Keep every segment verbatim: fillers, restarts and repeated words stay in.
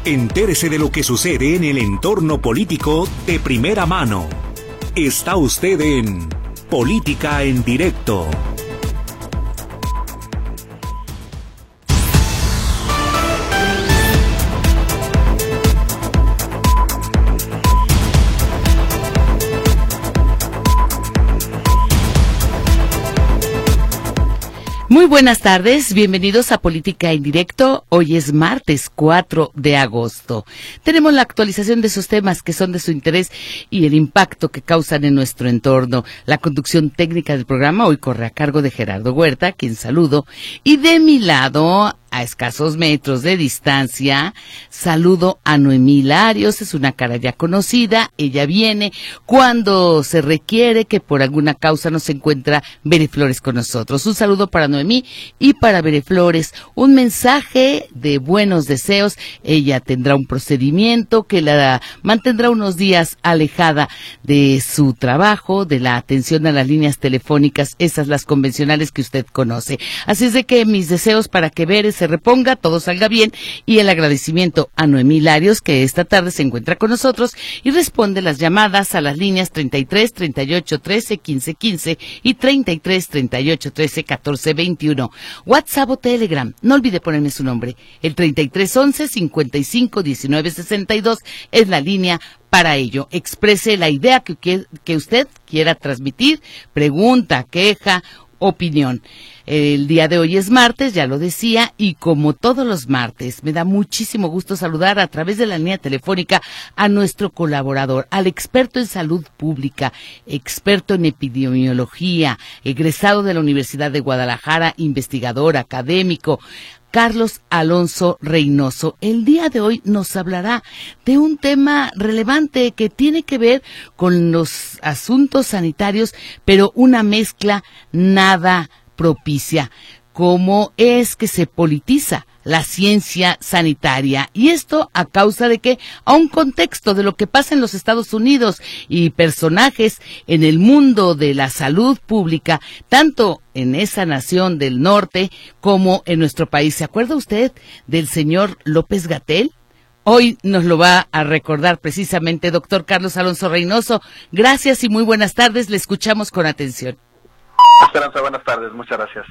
Entérese de lo que sucede en el entorno político de primera mano. Está usted en Política en Directo. Muy buenas tardes, bienvenidos a Política en Directo. Hoy es martes cuatro de agosto. Tenemos la actualización de esos temas que son de su interés y el impacto que causan en nuestro entorno. La conducción técnica del programa hoy corre a cargo de Gerardo Huerta, quien saludo. Y de mi lado, a escasos metros de distancia, saludo a Noemí Larios, es una cara ya conocida, ella viene cuando se requiere, que por alguna causa no se encuentra Bere Flores con nosotros. Un saludo para Noemí y para Bere Flores, un mensaje de buenos deseos. Ella tendrá un procedimiento que la mantendrá unos días alejada de su trabajo, de la atención a las líneas telefónicas, esas las convencionales que usted conoce. Así es de que mis deseos para que Bere se reponga, todo salga bien, y el agradecimiento a Noemí Larios, que esta tarde se encuentra con nosotros y responde las llamadas a las líneas treinta y tres, treinta y ocho, trece, quince, quince y treinta y tres, treinta y ocho, trece, catorce, veintiuno. WhatsApp o Telegram, no olvide ponerme su nombre. El treinta y tres, once, cincuenta y cinco, diecinueve, sesenta y dos es la línea para ello. Exprese la idea que, que usted quiera transmitir, pregunta, queja, opinión. El día de hoy es martes, ya lo decía, y como todos los martes, me da muchísimo gusto saludar a través de la línea telefónica a nuestro colaborador, al experto en salud pública, experto en epidemiología, egresado de la Universidad de Guadalajara, investigador, académico, Carlos Alonso Reynoso. El día de hoy nos hablará de un tema relevante que tiene que ver con los asuntos sanitarios, pero una mezcla nada propicia. ¿Cómo es que se politiza la ciencia sanitaria? Y esto a causa de que, a un contexto de lo que pasa en los Estados Unidos y personajes en el mundo de la salud pública, tanto en esa nación del norte como en nuestro país. ¿Se acuerda usted del señor López-Gatell? Hoy nos lo va a recordar precisamente doctor Carlos Alonso Reynoso. Gracias y muy buenas tardes, le escuchamos con atención. Esperanza, buenas tardes, muchas gracias.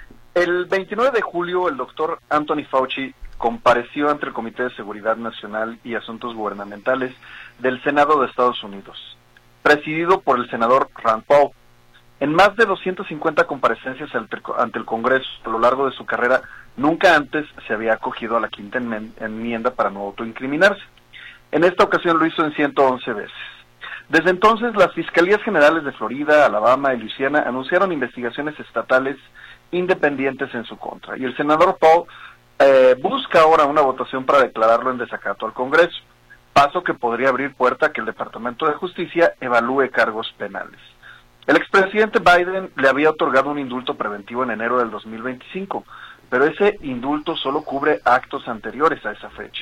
El veintinueve de julio, el doctor Anthony Fauci compareció ante el Comité de Seguridad Nacional y Asuntos Gubernamentales del Senado de Estados Unidos, presidido por el senador Rand Paul. En más de doscientas cincuenta comparecencias ante el Congreso a lo largo de su carrera, nunca antes se había acogido a la quinta enmienda para no autoincriminarse. En esta ocasión lo hizo en ciento once veces. Desde entonces, las Fiscalías Generales de Florida, Alabama y Luisiana anunciaron investigaciones estatales independientes en su contra, y el senador Paul eh, busca ahora una votación para declararlo en desacato al Congreso, paso que podría abrir puerta a que el Departamento de Justicia evalúe cargos penales. El expresidente Biden le había otorgado un indulto preventivo en enero del dos mil veinticinco, pero ese indulto solo cubre actos anteriores a esa fecha.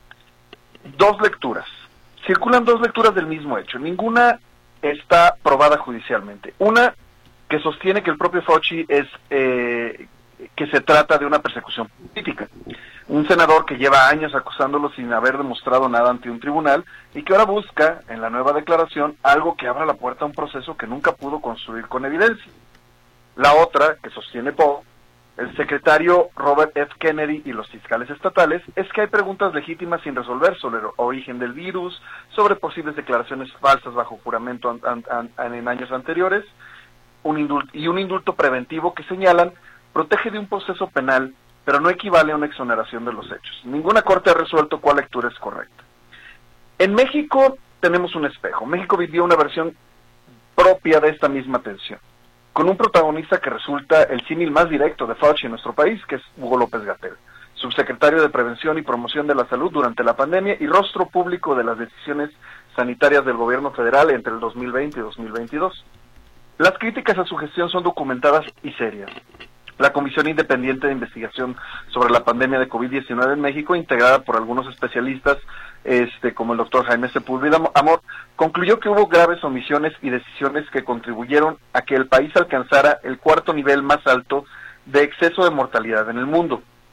Dos lecturas. Circulan dos lecturas del mismo hecho, ninguna está probada judicialmente. Una que sostiene que el propio Fauci es eh, que se trata de una persecución política. Un senador que lleva años acusándolo sin haber demostrado nada ante un tribunal y que ahora busca, en la nueva declaración, algo que abra la puerta a un proceso que nunca pudo construir con evidencia. La otra, que sostiene Paul, el secretario Robert F. Kennedy y los fiscales estatales, es que hay preguntas legítimas sin resolver sobre el origen del virus, sobre posibles declaraciones falsas bajo juramento an, an, an, en años anteriores, un indulto, y un indulto preventivo que señalan protege de un proceso penal, pero no equivale a una exoneración de los hechos. Ninguna corte ha resuelto cuál lectura es correcta. En México tenemos un espejo. México vivió una versión propia de esta misma tensión, con un protagonista que resulta el símil más directo de Fauci en nuestro país, que es Hugo López-Gatell, subsecretario de Prevención y Promoción de la Salud durante la pandemia y rostro público de las decisiones sanitarias del gobierno federal entre el dos mil veinte y dos mil veintidós. Las críticas a su gestión son documentadas y serias. La Comisión Independiente de Investigación sobre la Pandemia de COVID diecinueve en México, integrada por algunos especialistas, este, como el doctor Jaime Sepúlveda Amor, concluyó que hubo graves omisiones y decisiones que contribuyeron a que el país alcanzara el cuarto nivel más alto de exceso de mortalidad en el mundo,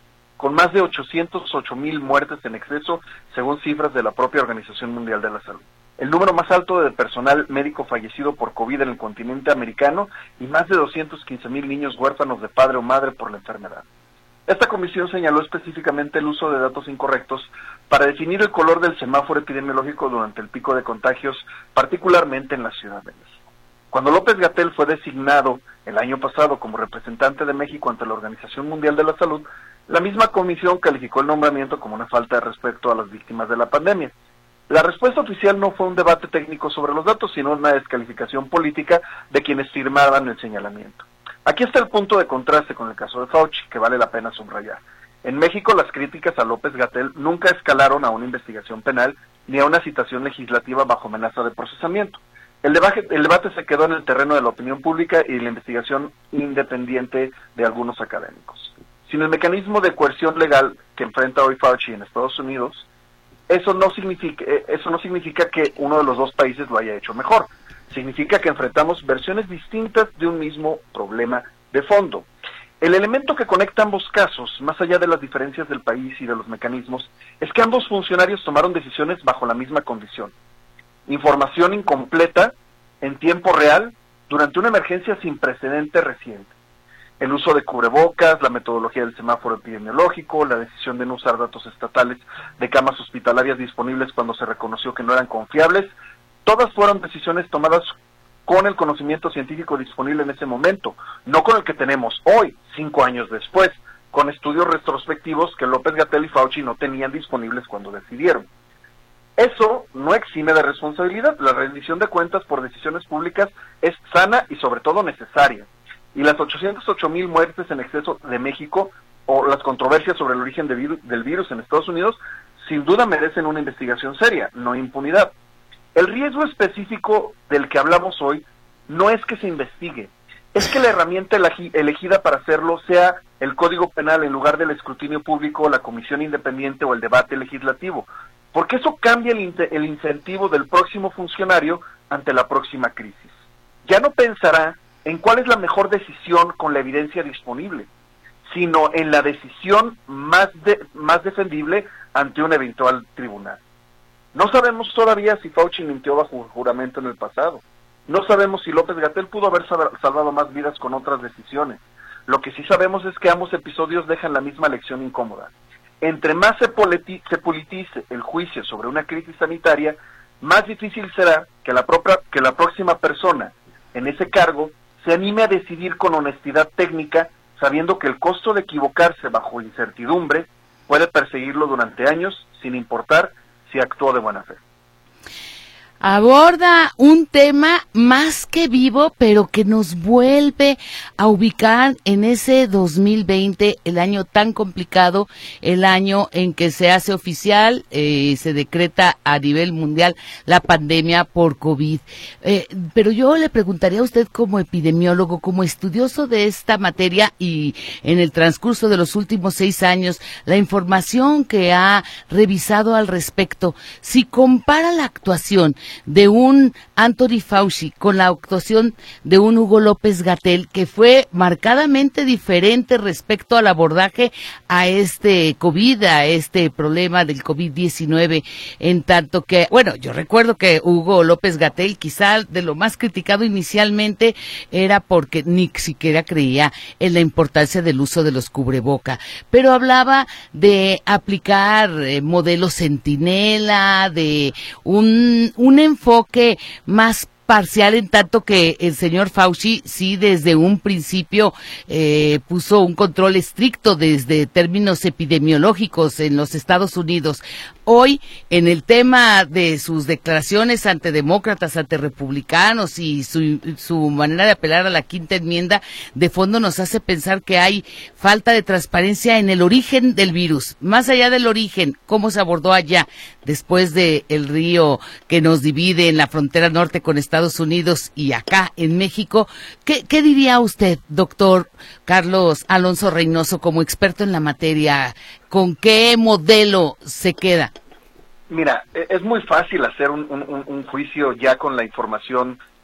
con más de ochocientos ocho mil muertes en exceso, según cifras de la propia Organización Mundial de la Salud. El número más alto de personal médico fallecido por COVID en el continente americano y más de doscientos quince mil niños huérfanos de padre o madre por la enfermedad. Esta comisión señaló específicamente el uso de datos incorrectos para definir el color del semáforo epidemiológico durante el pico de contagios, particularmente en la Ciudad de México. Cuando López-Gatell fue designado el año pasado como representante de México ante la Organización Mundial de la Salud, la misma comisión calificó el nombramiento como una falta de respeto a las víctimas de la pandemia. La respuesta oficial no fue un debate técnico sobre los datos, sino una descalificación política de quienes firmaban el señalamiento. Aquí está el punto de contraste con el caso de Fauci, que vale la pena subrayar. En México, las críticas a López-Gatell nunca escalaron a una investigación penal ni a una citación legislativa bajo amenaza de procesamiento. El debate, el debate se quedó en el terreno de la opinión pública y la investigación independiente de algunos académicos. Sin el mecanismo de coerción legal que enfrenta hoy Fauci en Estados Unidos, eso no significa, eso no significa que uno de los dos países lo haya hecho mejor. Significa que enfrentamos versiones distintas de un mismo problema de fondo. El elemento que conecta ambos casos, más allá de las diferencias del país y de los mecanismos, es que ambos funcionarios tomaron decisiones bajo la misma condición. Información incompleta, en tiempo real, durante una emergencia sin precedente reciente. El uso de cubrebocas, la metodología del semáforo epidemiológico, la decisión de no usar datos estatales de camas hospitalarias disponibles cuando se reconoció que no eran confiables, todas fueron decisiones tomadas con el conocimiento científico disponible en ese momento, no con el que tenemos hoy, cinco años después, con estudios retrospectivos que López-Gatell y Fauci no tenían disponibles cuando decidieron. Eso no exime de responsabilidad. La rendición de cuentas por decisiones públicas es sana y sobre todo necesaria. Y las ochocientos ocho mil muertes en exceso de México o las controversias sobre el origen de viru- del virus en Estados Unidos sin duda merecen una investigación seria, no impunidad. El riesgo específico del que hablamos hoy no es que se investigue, es que la herramienta elegida para hacerlo sea el Código Penal en lugar del escrutinio público, la comisión independiente o el debate legislativo, porque eso cambia el, in- el incentivo del próximo funcionario ante la próxima crisis. Ya no pensará en cuál es la mejor decisión con la evidencia disponible, sino en la decisión más, de, más defendible ante un eventual tribunal. No sabemos todavía si Fauci mintió bajo juramento en el pasado. No sabemos si López-Gatell pudo haber salvado más vidas con otras decisiones. Lo que sí sabemos es que ambos episodios dejan la misma lección incómoda. Entre más se, politi- se politice el juicio sobre una crisis sanitaria, más difícil será que la, propia, que la próxima persona en ese cargo se anime a decidir con honestidad técnica, sabiendo que el costo de equivocarse bajo incertidumbre puede perseguirlo durante años, sin importar si actuó de buena fe. Aborda un tema más que vivo, pero que nos vuelve a ubicar en ese dos mil veinte, el año tan complicado, el año en que se hace oficial, eh, se decreta a nivel mundial la pandemia por COVID. Eh, pero yo le preguntaría a usted como epidemiólogo, como estudioso de esta materia y en el transcurso de los últimos seis años, la información que ha revisado al respecto, si compara la actuación de un Anthony Fauci con la actuación de un Hugo López-Gatell, que fue marcadamente diferente respecto al abordaje a este COVID, a este problema del COVID diecinueve, en tanto que, bueno, yo recuerdo que Hugo López-Gatell quizá de lo más criticado inicialmente era porque ni siquiera creía en la importancia del uso de los cubreboca, pero hablaba de aplicar eh, modelos centinela, de un, un enfoque que más parcial, en tanto que el señor Fauci sí desde un principio eh, puso un control estricto desde términos epidemiológicos en los Estados Unidos. Hoy, en el tema de sus declaraciones ante demócratas, ante republicanos y su, su manera de apelar a la quinta enmienda, de fondo nos hace pensar que hay falta de transparencia en el origen del virus. Más allá del origen, cómo se abordó allá, después de el río que nos divide en la frontera norte con Estados Unidos y acá en México. ¿Qué, qué diría usted, doctor Carlos Alonso Reynoso, como experto en la materia? ¿Con qué modelo se queda? Mira, es muy fácil hacer un, un, un juicio ya con la información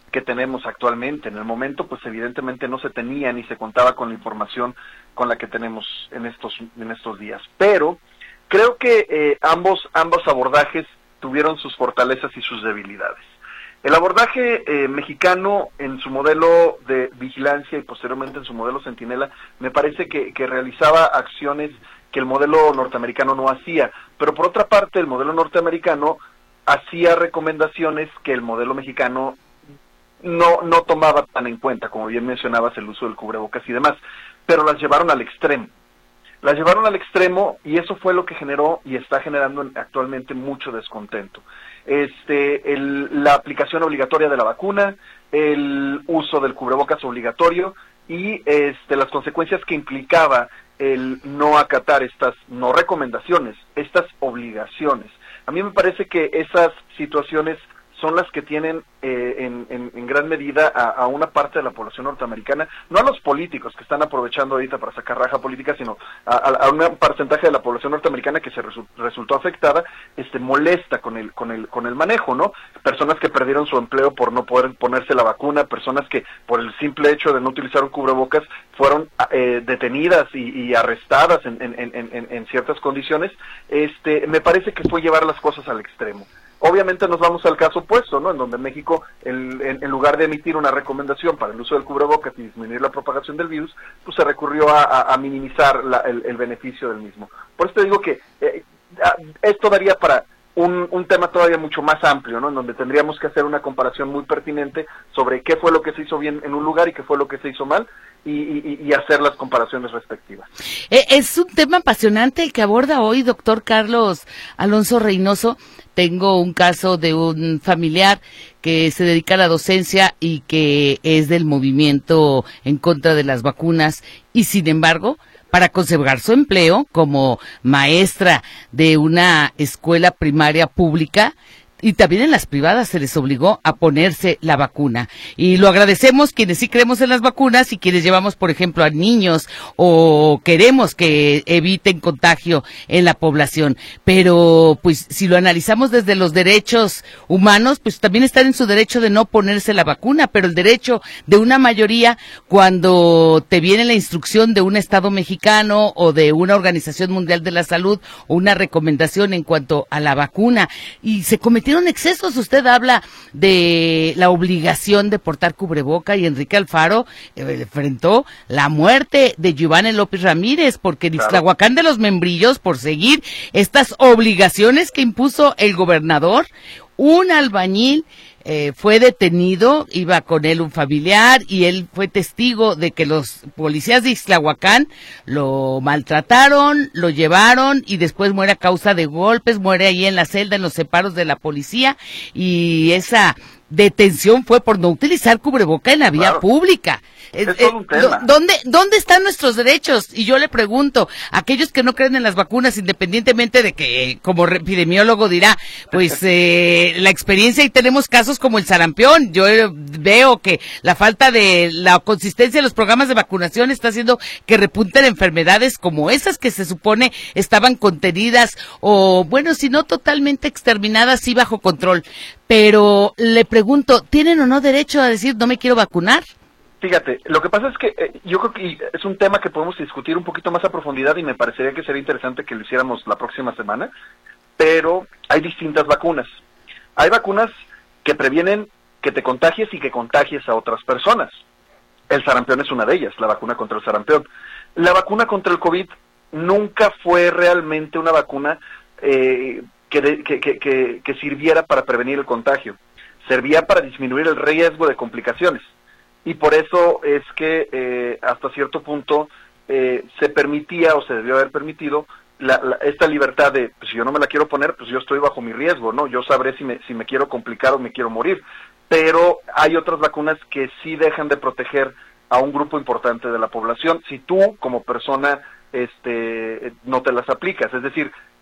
que tenemos actualmente. En el momento, pues evidentemente no se tenía ni se contaba con la información con la que tenemos en estos en estos días. Pero creo que eh, ambos ambos abordajes tuvieron sus fortalezas y sus debilidades. El abordaje eh, mexicano en su modelo de vigilancia y posteriormente en su modelo Centinela me parece que, que realizaba acciones que el modelo norteamericano no hacía, pero por otra parte el modelo norteamericano hacía recomendaciones que el modelo mexicano no no tomaba tan en cuenta, como bien mencionabas, el uso del cubrebocas y demás, pero las llevaron al extremo. Las llevaron al extremo y eso fue lo que generó y está generando actualmente mucho descontento. Este, el, la aplicación obligatoria de la vacuna, el uso del cubrebocas obligatorio y este, las consecuencias que implicaba el no acatar estas no recomendaciones, estas obligaciones. A mí me parece que esas situaciones son las que tienen eh, en, en, en gran medida a, a una parte de la población norteamericana, no a los políticos que están aprovechando ahorita para sacar raja política, sino a, a un porcentaje de la población norteamericana que se resu resultó afectada, este molesta con el con el con el manejo, ¿no? Personas que perdieron su empleo por no poder ponerse la vacuna, personas que por el simple hecho de no utilizar un cubrebocas fueron eh, detenidas y, y arrestadas en, en, en, en, en ciertas condiciones. Este, me parece que fue llevar las cosas al extremo. Obviamente nos vamos al caso opuesto, ¿no? En donde México, el, en, en lugar de emitir una recomendación para el uso del cubrebocas y disminuir la propagación del virus, pues se recurrió a, a, a minimizar la, el, el beneficio del mismo. Por eso te digo que eh, esto daría para un, un tema todavía mucho más amplio, ¿no? En donde tendríamos que hacer una comparación muy pertinente sobre qué fue lo que se hizo bien en un lugar y qué fue lo que se hizo mal, y, y, y hacer las comparaciones respectivas. Es un tema apasionante el que aborda hoy doctor Carlos Alonso Reynoso. Tengo un caso de un familiar que se dedica a la docencia y que es del movimiento en contra de las vacunas y sin embargo, para conservar su empleo como maestra de una escuela primaria pública, y también en las privadas se les obligó a ponerse la vacuna. Y lo agradecemos quienes sí creemos en las vacunas y quienes llevamos, por ejemplo, a niños o queremos que eviten contagio en la población. Pero, pues, si lo analizamos desde los derechos humanos, pues también están en su derecho de no ponerse la vacuna, pero el derecho de una mayoría, cuando te viene la instrucción de un Estado mexicano o de una Organización Mundial de la Salud o una recomendación en cuanto a la vacuna, y se cometió excesos. Usted habla de la obligación de portar cubreboca y Enrique Alfaro eh, enfrentó la muerte de Giovanni López Ramírez porque en Ixtlahuacán de los Membrillos, por seguir estas obligaciones que impuso el gobernador, un albañil Eh, fue detenido, iba con él un familiar y él fue testigo de que los policías de Ixtlahuacán lo maltrataron, lo llevaron y después muere a causa de golpes, muere ahí en la celda en los separos de la policía y esa detención fue por no utilizar cubreboca en la vía claro. pública. Es eh, todo un tema. ¿Dónde, ¿Dónde están nuestros derechos? Y yo le pregunto, aquellos que no creen en las vacunas, independientemente de que, como epidemiólogo dirá, pues eh, la experiencia, y tenemos casos como el sarampión. Yo veo que la falta de la consistencia de los programas de vacunación está haciendo que repunten enfermedades como esas que se supone estaban contenidas o, bueno, si no totalmente exterminadas, sí bajo control. Pero le pregunto, ¿tienen o no derecho a decir no me quiero vacunar? Fíjate, lo que pasa es que eh, yo creo que es un tema que podemos discutir un poquito más a profundidad y me parecería que sería interesante que lo hiciéramos la próxima semana, pero hay distintas vacunas. Hay vacunas que previenen que te contagies y que contagies a otras personas. El sarampión es una de ellas, la vacuna contra el sarampión. La vacuna contra el COVID nunca fue realmente una vacuna eh, que, de, que, que, que, que sirviera para prevenir el contagio. Servía para disminuir el riesgo de complicaciones. Y por eso es que eh, hasta cierto punto eh, se permitía o se debió haber permitido la, la, esta libertad de, pues, si yo no me la quiero poner, pues yo estoy bajo mi riesgo, ¿no? Yo sabré si me, si me quiero complicar o me quiero morir. Pero hay otras vacunas que sí dejan de proteger a un grupo importante de la población si tú, como persona, este, no te las aplicas. Es decir,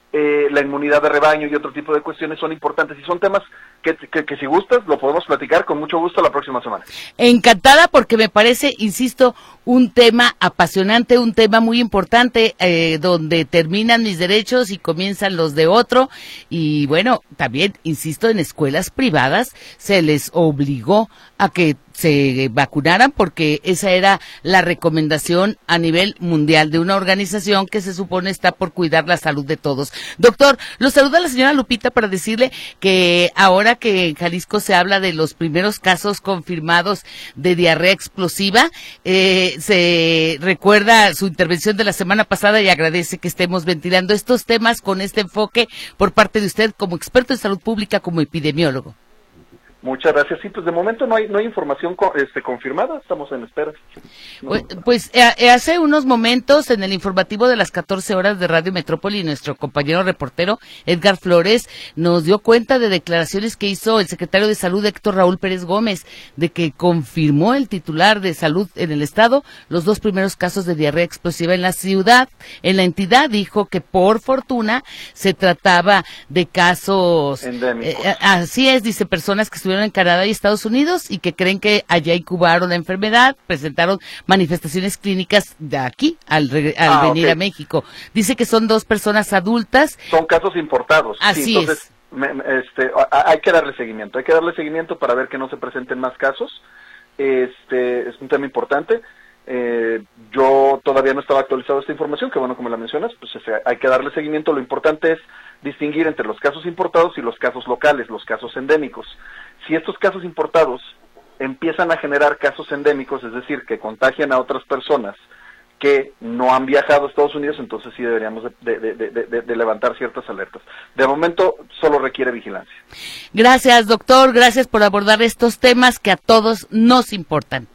eh, la inmunidad de rebaño y otro tipo de cuestiones son importantes y son temas que, que, que si gustas lo podemos platicar con mucho gusto la próxima semana. Encantada, porque me parece, insisto, un tema apasionante, un tema muy importante, eh, donde terminan mis derechos y comienzan los de otro. Y bueno, también, insisto, en escuelas privadas se les obligó a que se vacunaran porque esa era la recomendación a nivel mundial de una organización que se supone está por cuidar la salud de todos. Doctor, lo saluda la señora Lupita para decirle que ahora que en Jalisco se habla de los primeros casos confirmados de diarrea explosiva, eh, se recuerda su intervención de la semana pasada y agradece que estemos ventilando estos temas con este enfoque por parte de usted como experto en salud pública, como epidemiólogo. Muchas gracias. Sí, pues de momento no hay no hay información co este, confirmada, estamos en espera. No. Pues, pues eh, hace unos momentos en el informativo de las catorce horas de Radio Metrópoli, nuestro compañero reportero Edgar Flores nos dio cuenta de declaraciones que hizo el secretario de Salud Héctor Raúl Pérez Gómez, de que confirmó el titular de Salud en el estado los dos primeros casos de diarrea explosiva en la ciudad. En la entidad dijo que por fortuna se trataba de casos endémicos. Eh, así es, dice, personas que estuvieron en Canadá y Estados Unidos y que creen que allá incubaron la enfermedad, presentaron manifestaciones clínicas de aquí al, al ah, venir okay. a México. Dice que son dos personas adultas. Son casos importados. Así sí, entonces, es. Me, me, este, a, hay que darle seguimiento, hay que darle seguimiento para ver que no se presenten más casos. Este es un tema importante. Eh, yo todavía no estaba actualizado esta información, que bueno, como la mencionas, pues o sea, hay que darle seguimiento. Lo importante es distinguir entre los casos importados y los casos locales, los casos endémicos. Si estos casos importados empiezan a generar casos endémicos, es decir, que contagian a otras personas que no han viajado a Estados Unidos, entonces sí deberíamos de, de, de, de, de levantar ciertas alertas. De momento solo requiere vigilancia. Gracias, doctor, gracias por abordar estos temas que a todos nos importan.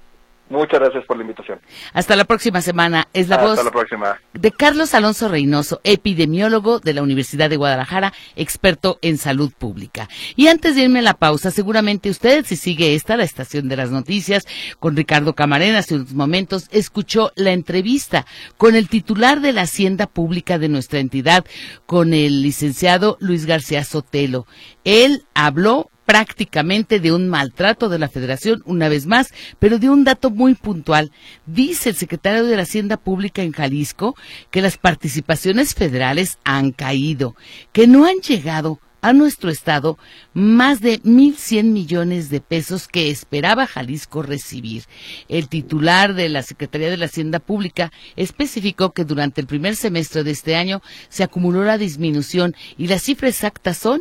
Muchas gracias por la invitación. Hasta la próxima semana. Es la Hasta voz la próxima. de Carlos Alonso Reynoso, epidemiólogo de la Universidad de Guadalajara, experto en salud pública. Y antes de irme a la pausa, seguramente usted, si sigue esta, la estación de las noticias, con Ricardo Camarena, hace unos momentos, escuchó la entrevista con el titular de la Hacienda Pública de nuestra entidad, con el licenciado Luis García Sotelo. Él habló prácticamente de un maltrato de la Federación, una vez más, pero de un dato muy puntual. Dice el secretario de la Hacienda Pública en Jalisco que las participaciones federales han caído, que no han llegado a nuestro estado más de mil cien millones de pesos que esperaba Jalisco recibir. El titular de la Secretaría de la Hacienda Pública especificó que durante el primer semestre de este año se acumuló la disminución y la cifra exacta son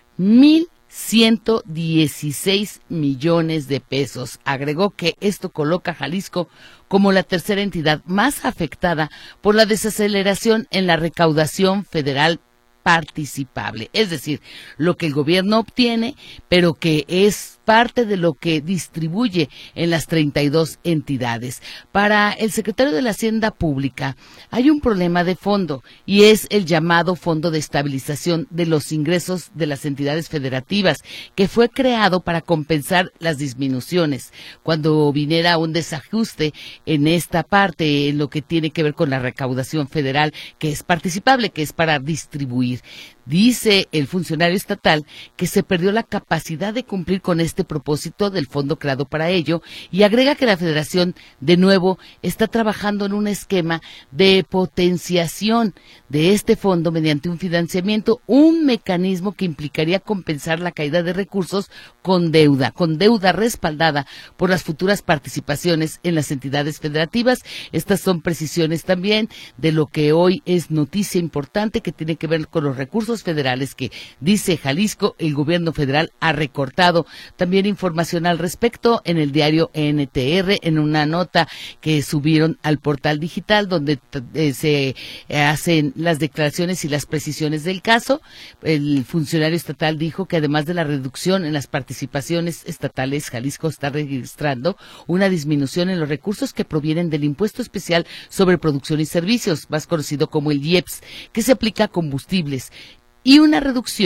mil ciento dieciséis millones de pesos. Agregó que esto coloca a Jalisco como la tercera entidad más afectada por la desaceleración en la recaudación federal participable, es decir, lo que el gobierno obtiene, pero que es parte de lo que distribuye en las treinta y dos entidades. Para el secretario de la Hacienda Pública hay un problema de fondo y es el llamado Fondo de Estabilización de los Ingresos de las Entidades Federativas, que fue creado para compensar las disminuciones cuando viniera un desajuste en esta parte, en lo que tiene que ver con la recaudación federal, que es participable, que es para distribuir. Dice el funcionario estatal que se perdió la capacidad de cumplir con este propósito del fondo creado para ello y agrega que la Federación de nuevo está trabajando en un esquema de potenciación de este fondo mediante un financiamiento, un mecanismo que implicaría compensar la caída de recursos con deuda, con deuda respaldada por las futuras participaciones en las entidades federativas. Estas son precisiones también de lo que hoy es noticia importante que tiene que ver con los recursos federales que, dice Jalisco, el gobierno federal ha recortado. También información al respecto en el diario N T R, en una nota que subieron al portal digital donde eh, se eh, hacen las declaraciones y las precisiones del caso. El funcionario estatal dijo que además de la reducción en las participaciones estatales, Jalisco está registrando una disminución en los recursos que provienen del impuesto especial sobre producción y servicios, más conocido como el I E P S, que se aplica a combustibles, y una reducción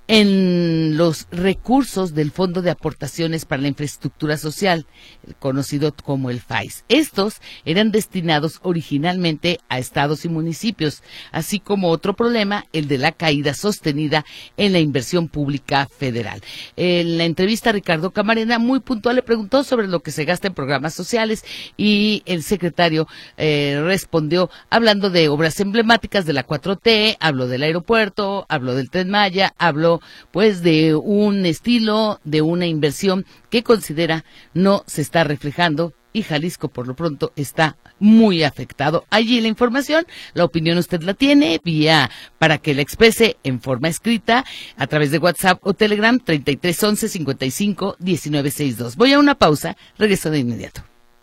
en los recursos del Fondo de Aportaciones para la Infraestructura Social, conocido como el F A I S. Estos eran destinados originalmente a estados y municipios, así como otro problema, el de la caída sostenida en la inversión pública federal. En la entrevista, Ricardo Camarena, muy puntual, le preguntó sobre lo que se gasta en programas sociales y el secretario eh, respondió hablando de obras emblemáticas de la cuatro T, habló del aeropuerto, habló del Tren Maya, habló pues de un estilo, de una inversión que considera no se está reflejando y Jalisco por lo pronto está muy afectado. Allí la información, la opinión usted la tiene vía para que la exprese en forma escrita a través de WhatsApp o Telegram treinta y tres once cincuenta y cinco diecinueve sesenta y dos. Voy a una pausa, regreso de inmediato.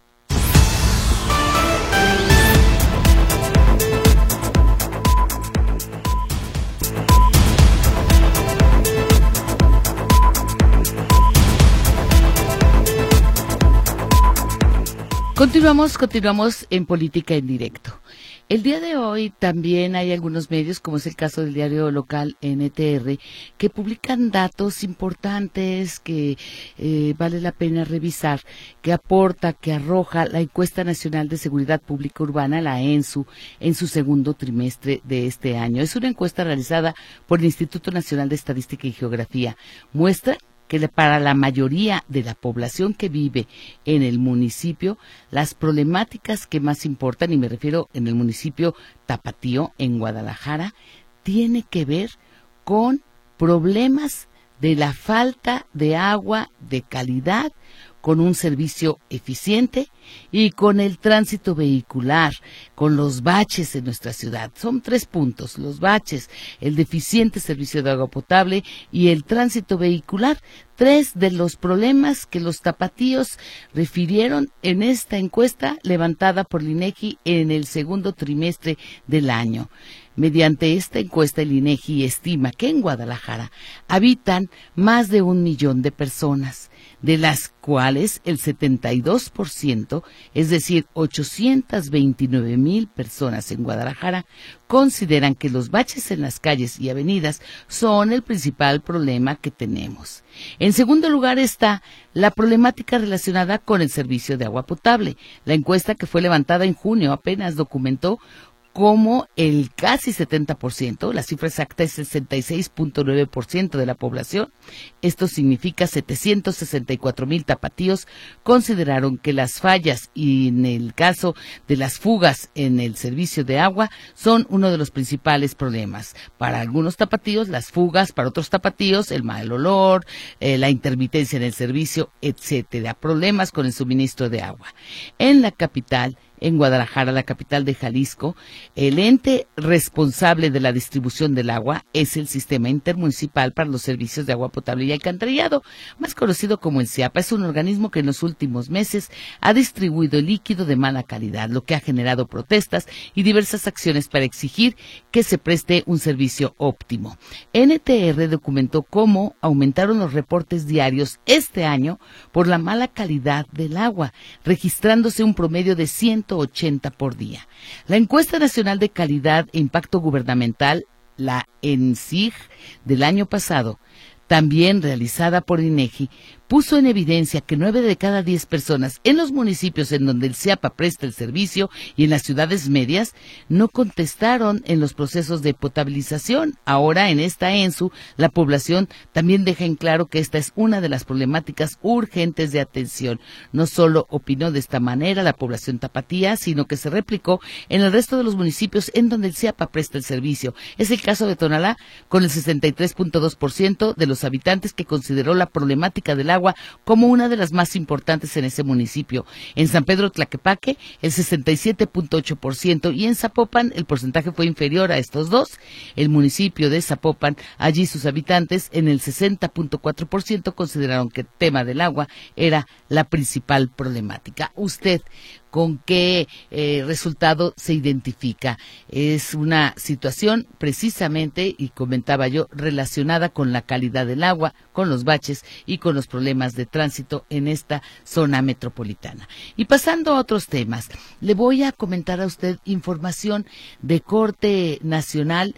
Continuamos, continuamos en Política en Directo. El día de hoy también hay algunos medios, como es el caso del diario local N T R, que publican datos importantes que eh, vale la pena revisar, que aporta, que arroja la Encuesta Nacional de Seguridad Pública Urbana, la ENSU, en su segundo trimestre de este año. Es una encuesta realizada por el Instituto Nacional de Estadística y Geografía. Muestra que para la mayoría de la población que vive en el municipio, las problemáticas que más importan, y me refiero en el municipio Tapatío, en Guadalajara, tiene que ver con problemas de la falta de agua de calidad, con un servicio eficiente y con el tránsito vehicular, con los baches en nuestra ciudad. Son tres puntos: los baches, el deficiente servicio de agua potable y el tránsito vehicular. Tres de los problemas que los tapatíos refirieron en esta encuesta levantada por el INEGI en el segundo trimestre del año. Mediante esta encuesta, el INEGI estima que en Guadalajara habitan más de un millón de personas, de las cuales el setenta y dos por ciento, es decir, ochocientas veintinueve mil personas en Guadalajara, consideran que los baches en las calles y avenidas son el principal problema que tenemos. En segundo lugar está la problemática relacionada con el servicio de agua potable. La encuesta, que fue levantada en junio, apenas documentó como el casi setenta por ciento, la cifra exacta es sesenta y seis punto nueve por ciento de la población, esto significa setecientos sesenta y cuatro mil tapatíos, consideraron que las fallas y en el caso de las fugas en el servicio de agua son uno de los principales problemas. Para algunos tapatíos las fugas, para otros tapatíos el mal olor, eh, la intermitencia en el servicio, etcétera, problemas con el suministro de agua. En la capital, en Guadalajara, la capital de Jalisco, el ente responsable de la distribución del agua es el Sistema Intermunicipal para los Servicios de Agua Potable y Alcantarillado, más conocido como el SIAPA. Es un organismo que en los últimos meses ha distribuido líquido de mala calidad, lo que ha generado protestas y diversas acciones para exigir que se preste un servicio óptimo. N T R documentó cómo aumentaron los reportes diarios este año por la mala calidad del agua, registrándose un promedio de ciento ochenta por día. La Encuesta Nacional de Calidad e Impacto Gubernamental, la ENSIG, del año pasado, también realizada por INEGI, puso en evidencia que nueve de cada diez personas en los municipios en donde el SIAPA presta el servicio y en las ciudades medias no contestaron en los procesos de potabilización. Ahora, en esta ENSU, la población también deja en claro que esta es una de las problemáticas urgentes de atención. No solo opinó de esta manera la población tapatía, sino que se replicó en el resto de los municipios en donde el SIAPA presta el servicio. Es el caso de Tonalá, con el sesenta y tres punto dos por ciento de los habitantes que consideró la problemática del agua como una de las más importantes en ese municipio. En San Pedro Tlaquepaque, el sesenta y siete punto ocho por ciento, y en Zapopan el porcentaje fue inferior a estos dos. El municipio de Zapopan, allí sus habitantes en el sesenta punto cuatro por ciento consideraron que el tema del agua era la principal problemática. Usted, ¿con qué eh, resultado se identifica? Es una situación precisamente, y comentaba yo, relacionada con la calidad del agua, con los baches y con los problemas de tránsito en esta zona metropolitana. Y pasando a otros temas, le voy a comentar a usted información de corte nacional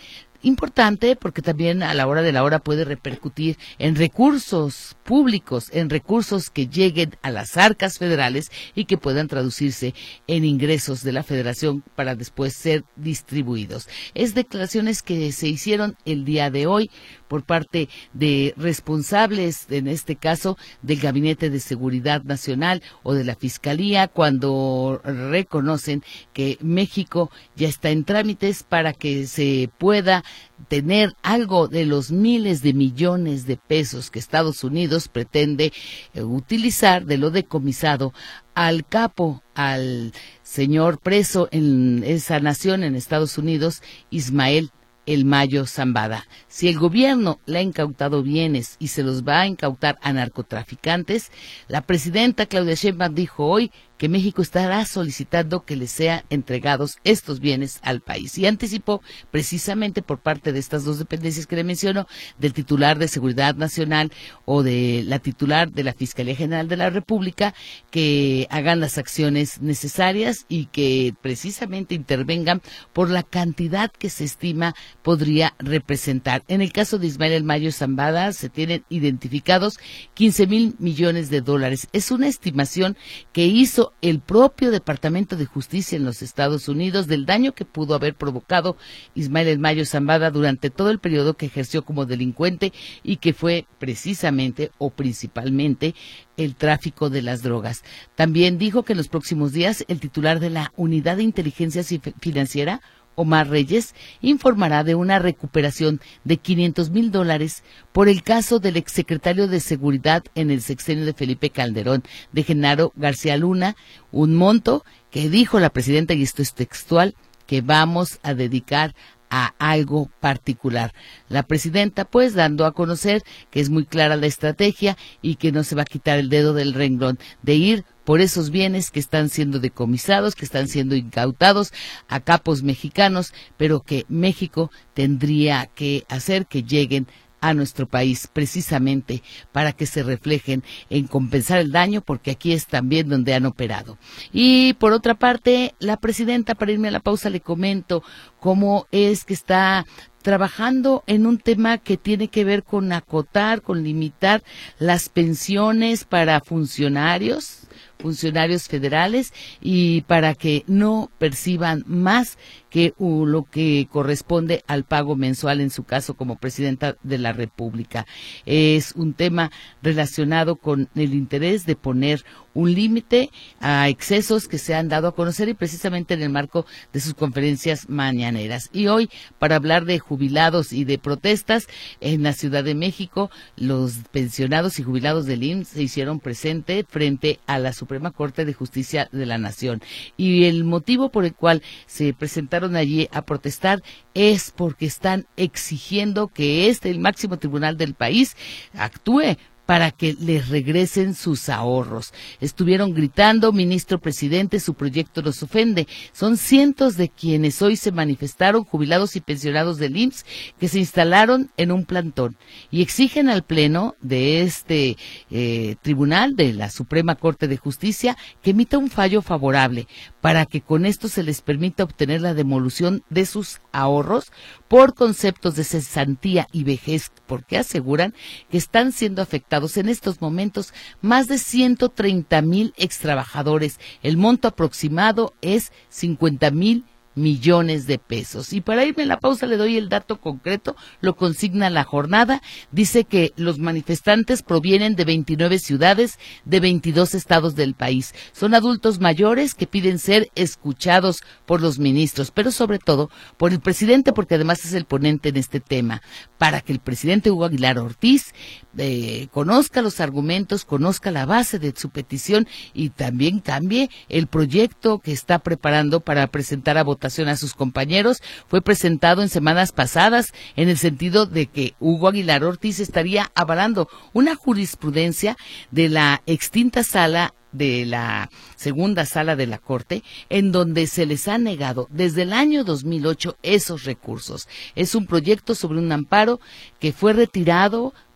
importante porque también a la hora de la hora puede repercutir en recursos públicos, en recursos que lleguen a las arcas federales y que puedan traducirse en ingresos de la federación para después ser distribuidos. Es declaraciones que se hicieron el día de hoy por parte de responsables, en este caso, del Gabinete de Seguridad Nacional o de la Fiscalía, cuando reconocen que México ya está en trámites para que se pueda tener algo de los miles de millones de pesos que Estados Unidos pretende eh, utilizar de lo decomisado al capo, al señor preso en esa nación, en Estados Unidos, Ismael El Mayo Zambada. Si el gobierno le ha incautado bienes y se los va a incautar a narcotraficantes, la presidenta Claudia Sheinbaum dijo hoy que México estará solicitando que le sean entregados estos bienes al país. Y anticipó precisamente por parte de estas dos dependencias que le menciono, del titular de Seguridad Nacional o de la titular de la Fiscalía General de la República, que hagan las acciones necesarias y que precisamente intervengan por la cantidad que se estima podría representar. En el caso de Ismael El Mayo Zambada se tienen identificados quince mil millones de dólares. Es una estimación que hizo el propio Departamento de Justicia en los Estados Unidos del daño que pudo haber provocado Ismael El Mayo Zambada durante todo el periodo que ejerció como delincuente y que fue precisamente o principalmente el tráfico de las drogas. También dijo que en los próximos días el titular de la Unidad de Inteligencia Financiera, Omar Reyes, informará de una recuperación de quinientos mil dólares por el caso del exsecretario de Seguridad en el sexenio de Felipe Calderón, de Genaro García Luna, un monto que dijo la presidenta, y esto es textual, que vamos a dedicar a algo particular. La presidenta, pues, dando a conocer que es muy clara la estrategia y que no se va a quitar el dedo del renglón de ir por esos bienes que están siendo decomisados, que están siendo incautados a capos mexicanos, pero que México tendría que hacer que lleguen a nuestro país precisamente para que se reflejen en compensar el daño, porque aquí es también donde han operado. Y por otra parte, la presidenta, para irme a la pausa, le comento cómo es que está trabajando en un tema que tiene que ver con acotar, con limitar las pensiones para funcionarios, funcionarios federales, y para que no perciban más que uh, lo que corresponde al pago mensual en su caso como presidenta de la República. Es un tema relacionado con el interés de poner un límite a excesos que se han dado a conocer y precisamente en el marco de sus conferencias mañaneras. Y hoy, para hablar de jubilados y de protestas en la Ciudad de México, los pensionados y jubilados del I M S S se hicieron presente frente a la Suprema Corte de Justicia de la Nación. Y el motivo por el cual se presentaron allí a protestar es porque están exigiendo que este, el máximo tribunal del país, actúe para que les regresen sus ahorros. Estuvieron gritando, ministro presidente, su proyecto nos ofende. Son cientos de quienes hoy se manifestaron, jubilados y pensionados del I M S S, que se instalaron en un plantón y exigen al Pleno de este eh, tribunal de la Suprema Corte de Justicia que emita un fallo favorable para que con esto se les permita obtener la devolución de sus ahorros por conceptos de cesantía y vejez, porque aseguran que están siendo afectados en estos momentos más de ciento treinta mil extrabajadores. El monto aproximado es cincuenta mil millones de pesos. Y para irme a la pausa le doy el dato concreto, lo consigna la jornada. Dice que los manifestantes provienen de veintinueve ciudades de veintidós estados del país. Son adultos mayores que piden ser escuchados por los ministros, pero sobre todo por el presidente, porque además es el ponente en este tema, para que el presidente Hugo Aguilar Ortiz eh, conozca los argumentos, conozca la base de su petición y también cambie el proyecto que está preparando para presentar a votación a sus compañeros. Fue presentado en semanas pasadas en el sentido de que Hugo Aguilar Ortiz estaría avalando una jurisprudencia de la extinta sala de la segunda sala de la Corte, en donde se les ha negado desde el año dos mil ocho esos recursos. Es un proyecto sobre un amparo que fue retirado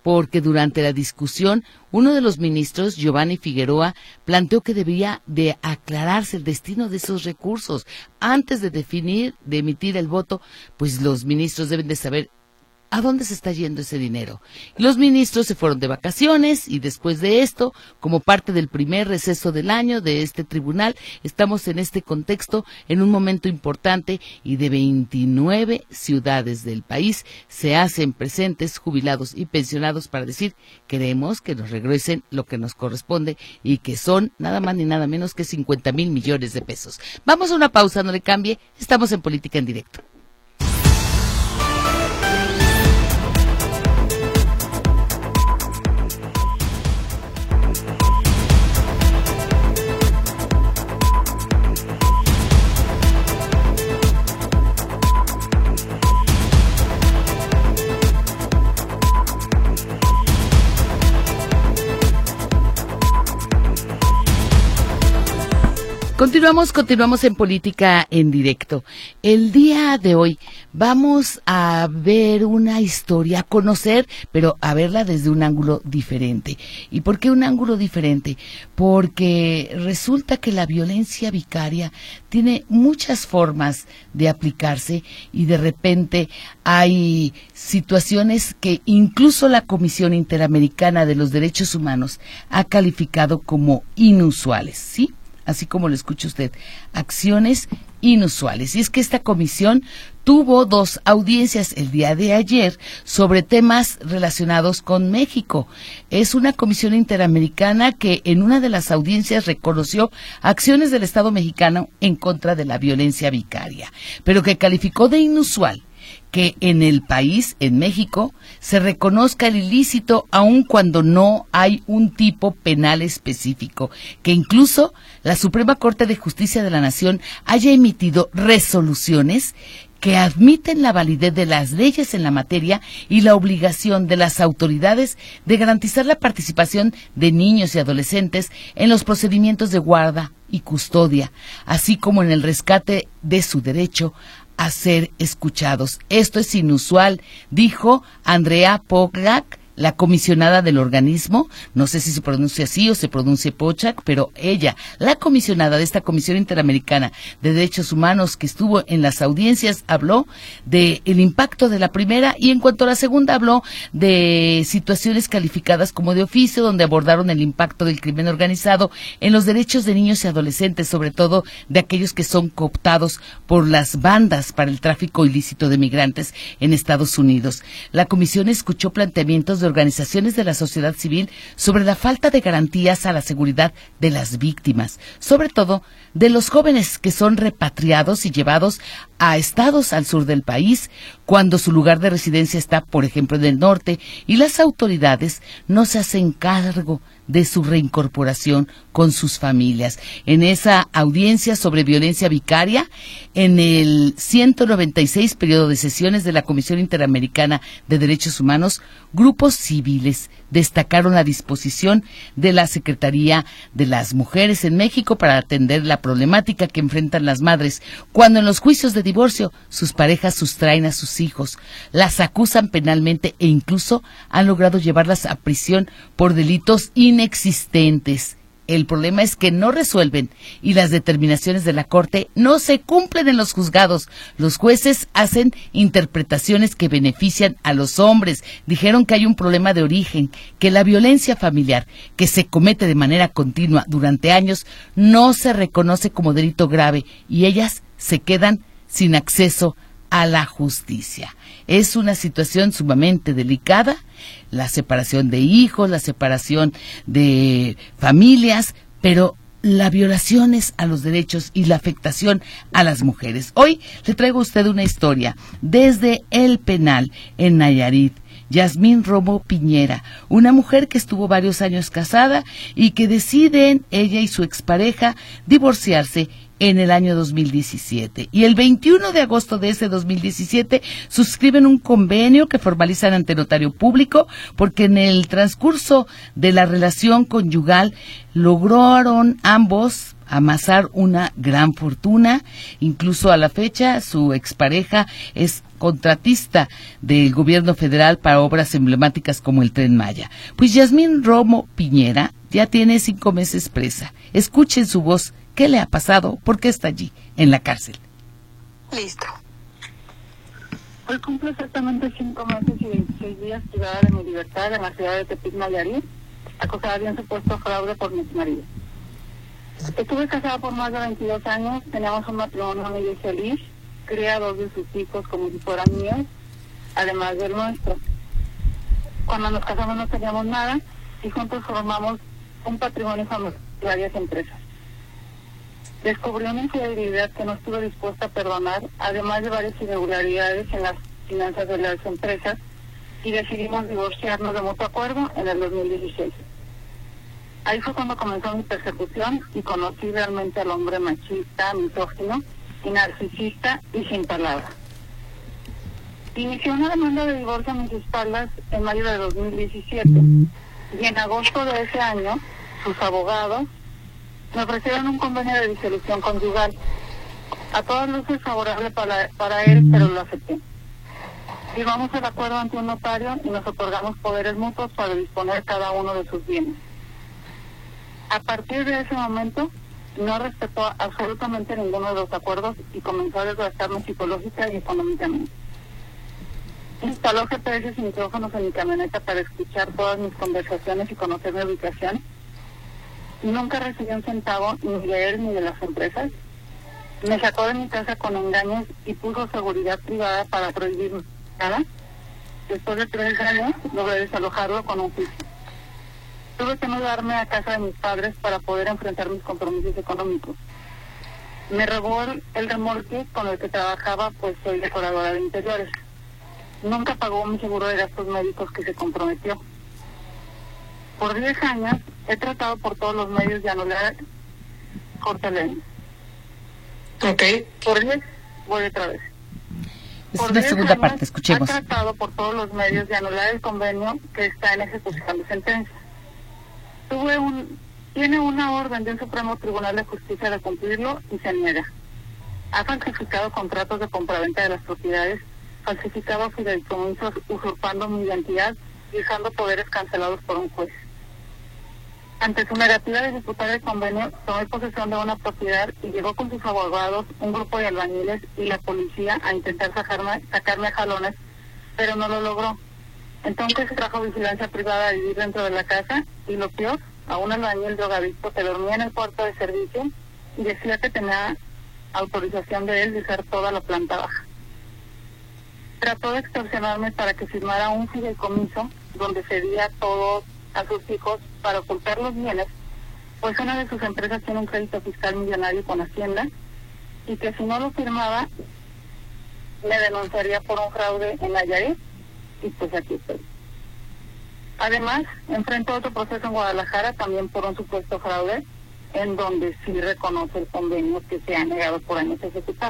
porque durante la discusión uno de los ministros, Giovanni Figueroa, planteó que debía de aclararse el destino de esos recursos. Antes de definir, de emitir el voto, pues los ministros deben de saber ¿a dónde se está yendo ese dinero? Los ministros se fueron de vacaciones y después de esto, como parte del primer receso del año de este tribunal, estamos en este contexto, en un momento importante, y de veintinueve ciudades del país se hacen presentes jubilados y pensionados para decir, queremos que nos regresen lo que nos corresponde y que son nada más ni nada menos que cincuenta mil millones de pesos. Vamos a una pausa, no le cambie, estamos en Política en Directo. Continuamos, continuamos en Política en Directo. El día de hoy vamos a ver una historia, a conocer, pero a verla desde un ángulo diferente. ¿Y por qué un ángulo diferente? Porque resulta que la violencia vicaria tiene muchas formas de aplicarse y de repente hay situaciones que incluso la Comisión Interamericana de los Derechos Humanos ha calificado como inusuales, ¿sí? Así como lo escucha usted, acciones inusuales. Y es que esta comisión tuvo dos audiencias el día de ayer sobre temas relacionados con México. Es una comisión interamericana que en una de las audiencias reconoció acciones del Estado mexicano en contra de la violencia vicaria, pero que calificó de inusual que en el país, en México, se reconozca el ilícito aun cuando no hay un tipo penal específico, que incluso la Suprema Corte de Justicia de la Nación haya emitido resoluciones que admiten la validez de las leyes en la materia y la obligación de las autoridades de garantizar la participación de niños y adolescentes en los procedimientos de guarda y custodia, así como en el rescate de su derecho a ser escuchados. Esto es inusual, dijo Andrea Pogac, la comisionada del organismo, no sé si se pronuncia así o se pronuncia Pochak, pero ella, la comisionada de esta Comisión Interamericana de Derechos Humanos que estuvo en las audiencias, habló de el impacto de la primera y en cuanto a la segunda habló de situaciones calificadas como de oficio, donde abordaron el impacto del crimen organizado en los derechos de niños y adolescentes, sobre todo de aquellos que son cooptados por las bandas para el tráfico ilícito de migrantes en Estados Unidos. La comisión escuchó planteamientos de organizaciones de la sociedad civil sobre la falta de garantías a la seguridad de las víctimas, sobre todo de los jóvenes que son repatriados y llevados a estados al sur del país cuando su lugar de residencia está, por ejemplo, en el norte, y las autoridades no se hacen cargo de su reincorporación con sus familias. En esa audiencia sobre violencia vicaria, en el ciento noventa y seis periodo de sesiones de la Comisión Interamericana de Derechos Humanos, grupos civiles destacaron la disposición de la Secretaría de las Mujeres en México para atender la problemática que enfrentan las madres cuando en los juicios de divorcio sus parejas sustraen a sus hijos, las acusan penalmente e incluso han logrado llevarlas a prisión por delitos inexistentes. El problema es que no resuelven y las determinaciones de la Corte no se cumplen en los juzgados. Los jueces hacen interpretaciones que benefician a los hombres. Dijeron que hay un problema de origen, que la violencia familiar que se comete de manera continua durante años no se reconoce como delito grave y ellas se quedan sin acceso a la justicia. Es una situación sumamente delicada, la separación de hijos, la separación de familias, pero la violación es a los derechos y la afectación a las mujeres. Hoy le traigo a usted una historia desde el penal en Nayarit. Yasmín Romo Piñera, una mujer que estuvo varios años casada y que deciden, ella y su expareja, divorciarse en el año dos mil diecisiete. Y el veintiuno de agosto de ese dos mil diecisiete suscriben un convenio que formalizan ante notario público porque en el transcurso de la relación conyugal lograron ambos amasar una gran fortuna. Incluso a la fecha, su expareja es contratista del gobierno federal para obras emblemáticas como el Tren Maya. Pues Yasmín Romo Piñera ya tiene cinco meses presa. Escuchen su voz. ¿Qué le ha pasado? ¿Por qué está allí, en la cárcel? Listo. Hoy cumplo exactamente cinco meses y veintiséis días privada de mi libertad en la ciudad de Tepic, Nayarit, acusada de un supuesto fraude por mi marido. Estuve casada por más de veintidós años, teníamos un matrimonio muy feliz, crié a dos de sus hijos como si fueran míos, además del nuestro. Cuando nos casamos no teníamos nada y juntos formamos un patrimonio familiar y varias empresas. Descubrí una infidelidad que no estuve dispuesta a perdonar, además de varias irregularidades en las finanzas de las empresas, y decidimos divorciarnos de mutuo acuerdo en el dos mil dieciséis. Ahí fue cuando comenzó mi persecución y conocí realmente al hombre machista, misógino y narcisista y sin palabra. Inicié una demanda de divorcio a mis espaldas en mayo de dos mil diecisiete y en agosto de ese año sus abogados me ofrecieron un convenio de disolución conyugal. A todas luces favorable para, para él, pero lo acepté. Firmamos el acuerdo ante un notario y nos otorgamos poderes mutuos para disponer cada uno de sus bienes. A partir de ese momento, no respetó absolutamente ninguno de los acuerdos y comenzó a desgastarme psicológica y económicamente. Instaló G P S y micrófonos en mi camioneta para escuchar todas mis conversaciones y conocer mi ubicación. Nunca recibí un centavo ni de él ni de las empresas. Me sacó de mi casa con engaños y puso seguridad privada para prohibirme nada. Después de tres años logré desalojarlo con un juicio. Tuve que mudarme a casa de mis padres para poder enfrentar mis compromisos económicos. Me robó el, el remolque con el que trabajaba, pues soy decoradora de interiores. Nunca pagó mi seguro de gastos médicos que se comprometió. Por diez años he tratado por todos los medios de anular Cortelén. Ok. Por diez, voy otra vez. Es por una segunda años, parte, escuchemos. He tratado por todos los medios de anular el convenio que está en ejecución de sentencia. Tuve un, tiene una orden de un Supremo Tribunal de Justicia de cumplirlo y se niega. Ha falsificado contratos de compraventa de las propiedades, falsificado fideicomisos usurpando mi identidad y usando poderes cancelados por un juez. Ante su negativa de ejecutar el convenio, tomé posesión de una propiedad y llegó con sus abogados, un grupo de albañiles y la policía a intentar sacarme, sacarme a jalones, pero no lo logró. Entonces trajo vigilancia privada a vivir dentro de la casa y lo peor, a un albañil drogadicto que dormía en el cuarto de servicio y decía que tenía autorización de él de usar toda la planta baja. Trató de extorsionarme para que firmara un fideicomiso donde cedía todo a sus hijos para ocultar los bienes, pues una de sus empresas tiene un crédito fiscal millonario con Hacienda y que si no lo firmaba me denunciaría por un fraude en Nayarit y pues aquí estoy. Además, enfrento otro proceso en Guadalajara también por un supuesto fraude en donde sí reconoce el convenio que se ha negado por años a ejecutar.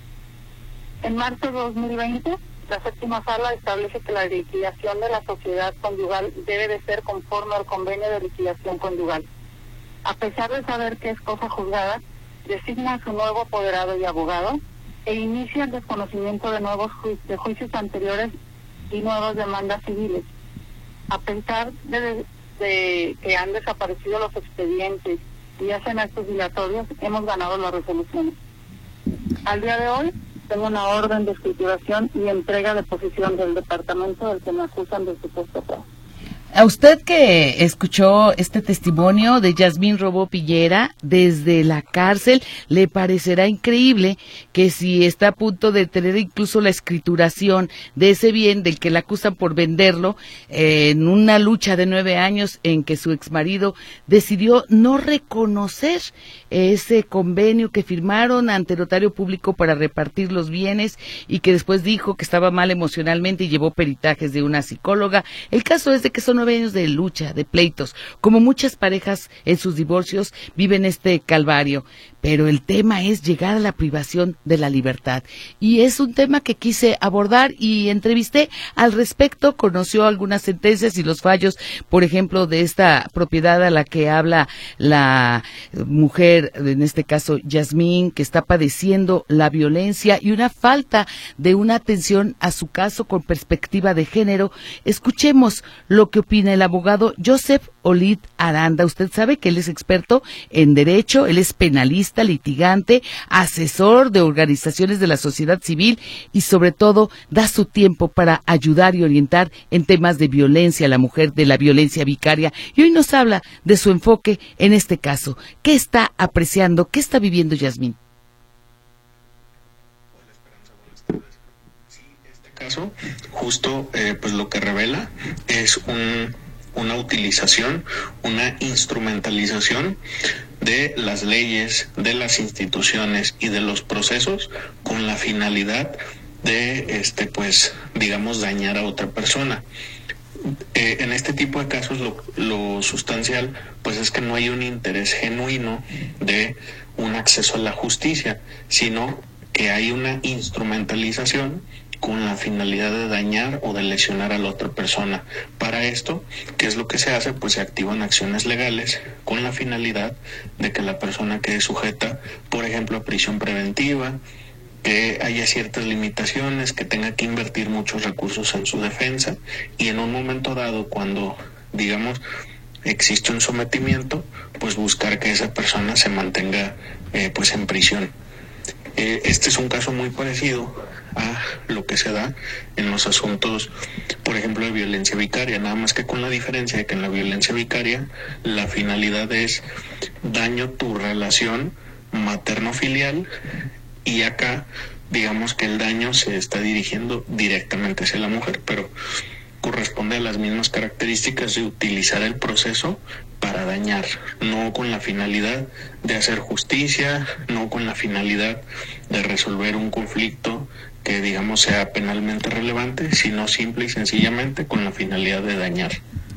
En marzo de dos mil veinte, la séptima sala establece que la liquidación de la sociedad conyugal debe de ser conforme al convenio de liquidación conyugal. A pesar de saber que es cosa juzgada, designa a su nuevo apoderado y abogado e inicia el desconocimiento de nuevos ju- de juicios anteriores y nuevas demandas civiles. A pesar de, de, de que han desaparecido los expedientes y hacen actos dilatorios, hemos ganado las resoluciones. Al día de hoy, tengo una orden de escrituración y entrega de posesión del departamento del que me acusan de supuesto fraude. A usted que escuchó este testimonio de Yasmín Romo Piñera desde la cárcel, le parecerá increíble que si está a punto de tener incluso la escrituración de ese bien del que la acusan por venderlo, eh, en una lucha de nueve años en que su exmarido decidió no reconocer ese convenio que firmaron ante notario público para repartir los bienes y que después dijo que estaba mal emocionalmente y llevó peritajes de una psicóloga. El caso es de que son nueve años de lucha, de pleitos. Como muchas parejas en sus divorcios viven este calvario. pero el tema es llegar a la privación de la libertad. Y es un tema que quise abordar y entrevisté al respecto, conoció algunas sentencias y los fallos, por ejemplo, de esta propiedad a la que habla la mujer, en este caso Yasmín, que está padeciendo la violencia y una falta de una atención a su caso con perspectiva de género. Escuchemos lo que opina el abogado Joseph Olid Aranda. Usted sabe que él es experto en derecho, él es penalista, litigante, asesor de organizaciones de la sociedad civil y sobre todo da su tiempo para ayudar y orientar en temas de violencia a la mujer, de la violencia vicaria. Y hoy nos habla de su enfoque en este caso. ¿Qué está apreciando? ¿Qué está viviendo Yasmín? Caso, justo eh, pues lo que revela es un, una utilización, una instrumentalización de las leyes, de las instituciones y de los procesos con la finalidad de, este pues, digamos, dañar a otra persona. Eh, en este tipo de casos lo, lo sustancial pues es que no hay un interés genuino de un acceso a la justicia, sino que hay una instrumentalización con la finalidad de dañar o de lesionar a la otra persona. Para esto, ¿qué es lo que se hace? Pues se activan acciones legales con la finalidad de que la persona quede sujeta, por ejemplo, a prisión preventiva, que haya ciertas limitaciones, que tenga que invertir muchos recursos en su defensa y en un momento dado, cuando, digamos, existe un sometimiento, pues buscar que esa persona se mantenga eh, pues en prisión. Eh, este es un caso muy parecido a lo que se da en los asuntos, por ejemplo, de violencia vicaria, nada más que con la diferencia de que en la violencia vicaria la finalidad es daño tu relación materno-filial y acá digamos que el daño se está dirigiendo directamente hacia la mujer, pero corresponde a las mismas características de utilizar el proceso para dañar, no con la finalidad de hacer justicia, no con la finalidad de resolver un conflicto que digamos sea penalmente relevante, sino simple y sencillamente con la finalidad de dañar.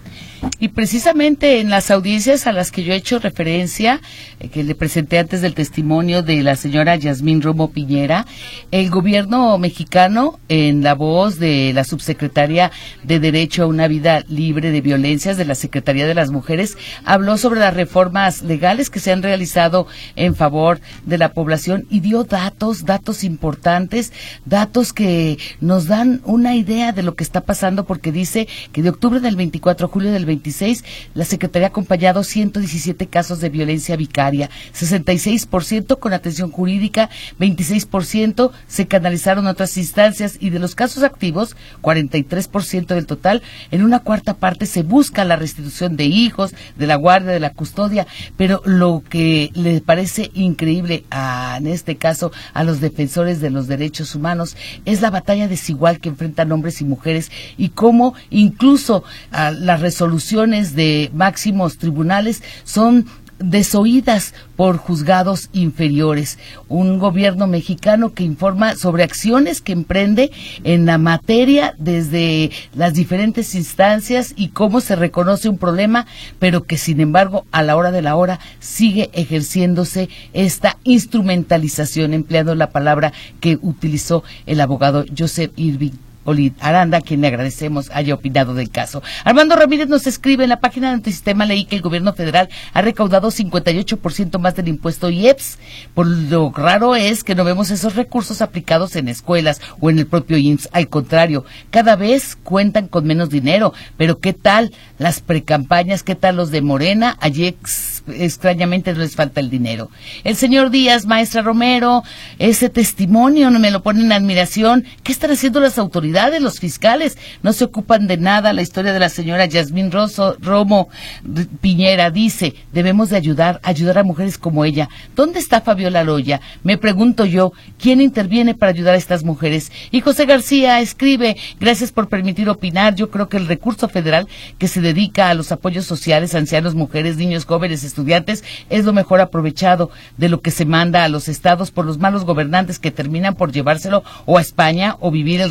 Y precisamente en las audiencias a las que yo he hecho referencia, eh, que le presenté antes del testimonio de la señora Yasmín Romo Piñera, el gobierno mexicano, en la voz de la subsecretaria de Derecho a una Vida Libre de Violencias de la Secretaría de las Mujeres, habló sobre las reformas legales que se han realizado en favor de la población y dio datos, datos importantes, datos que nos dan una idea de lo que está pasando, porque dice que de octubre del veinticuatro a julio del veintiséis, la Secretaría ha acompañado ciento diecisiete casos de violencia vicaria, sesenta y seis por ciento con atención jurídica, veintiséis por ciento se canalizaron a otras instancias y de los casos activos, cuarenta y tres por ciento del total, en una cuarta parte se busca la restitución de hijos, de la guardia, de la custodia, pero lo que le parece increíble a, en este caso a los defensores de los derechos humanos es la batalla desigual que enfrentan hombres y mujeres y cómo incluso a las resoluciones de máximos tribunales son desoídas por juzgados inferiores. Un gobierno mexicano que informa sobre acciones que emprende en la materia desde las diferentes instancias y cómo se reconoce un problema, pero que sin embargo a la hora de la hora sigue ejerciéndose esta instrumentalización, empleando la palabra que utilizó el abogado Joseph Irving Olid Aranda, a quien le agradecemos haya opinado del caso. Armando Ramírez nos escribe: en la página de Antisistema leí que el gobierno federal ha recaudado cincuenta y ocho por ciento más del impuesto I E P S. Por lo raro es que no vemos esos recursos aplicados en escuelas o en el propio I M S S. Al contrario, cada vez cuentan con menos dinero. Pero ¿qué tal las precampañas? ¿Qué tal los de Morena? Allí ex, extrañamente no les falta el dinero. El señor Díaz, maestra Romero, ese testimonio no me lo pone en admiración. ¿Qué están haciendo las autoridades? Los fiscales no se ocupan de nada. La historia de la señora Yasmín Rosso, Romo Piñera dice: debemos de ayudar, ayudar a mujeres como ella. ¿Dónde está Fabiola Loya? Me pregunto yo, ¿quién interviene para ayudar a estas mujeres? Y José García escribe: gracias por permitir opinar. Yo creo que el recurso federal que se dedica a los apoyos sociales, ancianos, mujeres, niños, jóvenes, estudiantes, es lo mejor aprovechado de lo que se manda a los estados por los malos gobernantes que terminan por llevárselo o a España o vivir el resto de su vida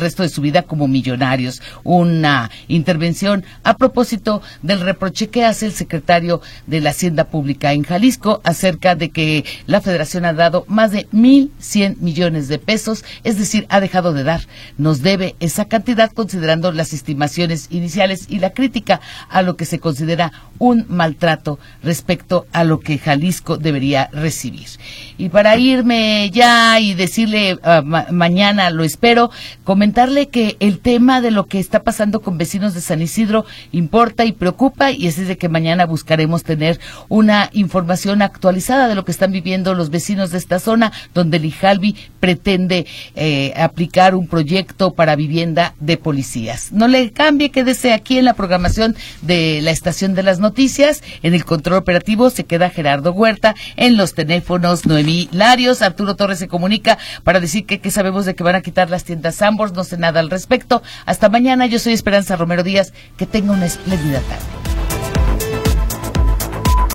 vida como millonarios. Una intervención a propósito del reproche que hace el secretario de la Hacienda Pública en Jalisco acerca de que la Federación ha dado más de mil cien millones de pesos, es decir, ha dejado de dar. Nos debe esa cantidad considerando las estimaciones iniciales y la crítica a lo que se considera un maltrato respecto a lo que Jalisco debería recibir. Y para irme ya y decirle uh, ma- mañana lo espero, comentarle que el tema de lo que está pasando con vecinos de San Isidro importa y preocupa, y es de que mañana buscaremos tener una información actualizada de lo que están viviendo los vecinos de esta zona, donde el IJALBI pretende eh, aplicar un proyecto para vivienda de policías. No le cambie, quédese aquí en la programación de la Estación de las Noticias. En el control operativo se queda Gerardo Huerta, en los teléfonos Noemí Larios. Arturo Torres se comunica para decir que, que sabemos de que van a quitar las tiendas Sanborns, no sé nada al respecto. Hasta mañana, yo soy Esperanza Romero Díaz, que tenga una espléndida tarde.